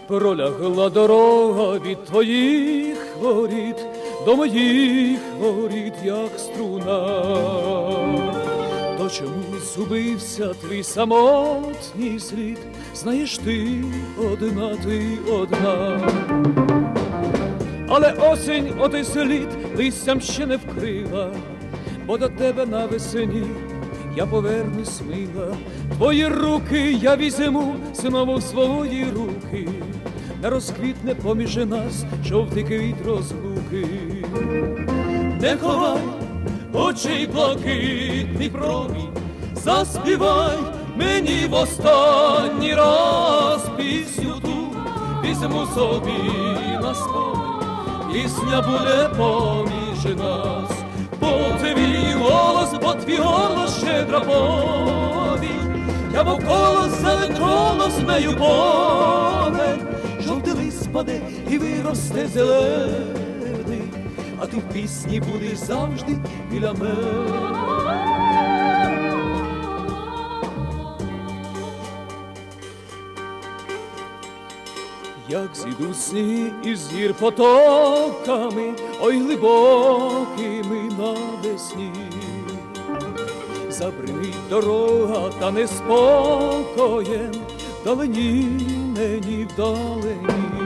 Пролягла дорога від твоїх воріт до моїх воріт, як струна. То чому зубився твій самотній слід? Знаєш, ти одна. Але осінь отой слід листям ще не вкрила, бо до тебе навесні я повернусь мила. Твої руки я візьму знову в свої руки, не розквітне поміж нас жовтий квіт розлуки. Не ховай очей блакитний промінь, заспівай мені в останній раз пісню ту, візьму собі на спомин, пісня буде поміж нас. Бо твій голос щедра повінь, я вовкола зелень колос нею повень. Жовтий лист спаде і виросте зелений, а ти в пісні будеш завжди біля мене. Як зійдуть сніг із гір потоками, ой глибокими навесні, забринить дорога та неспокоєм, вдалині мені вдалині.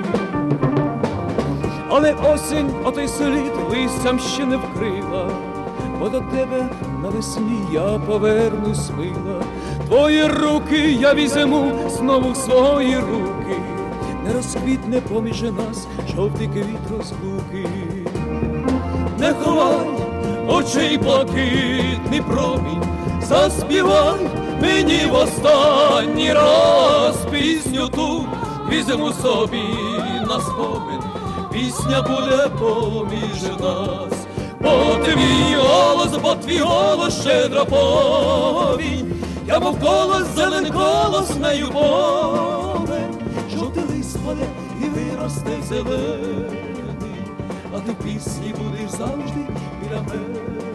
Але осінь отой слід листям ще не вкрила, бо до тебе навесні я повернусь мила. Твої руки я візьму знову в свої руки, не розквітне поміж нас жовтий квіт розлуки. Не ховай очей блакитний промінь, заспівай мені в останній раз пісню ту, візьму собі на спомин, пісня буде поміж нас. Бо твій голос щедра повінь, я вовкола зелень колос нею повень. Жовтий лист спаде і виросте зелений, а ти в пісні будеш завжди біля мене.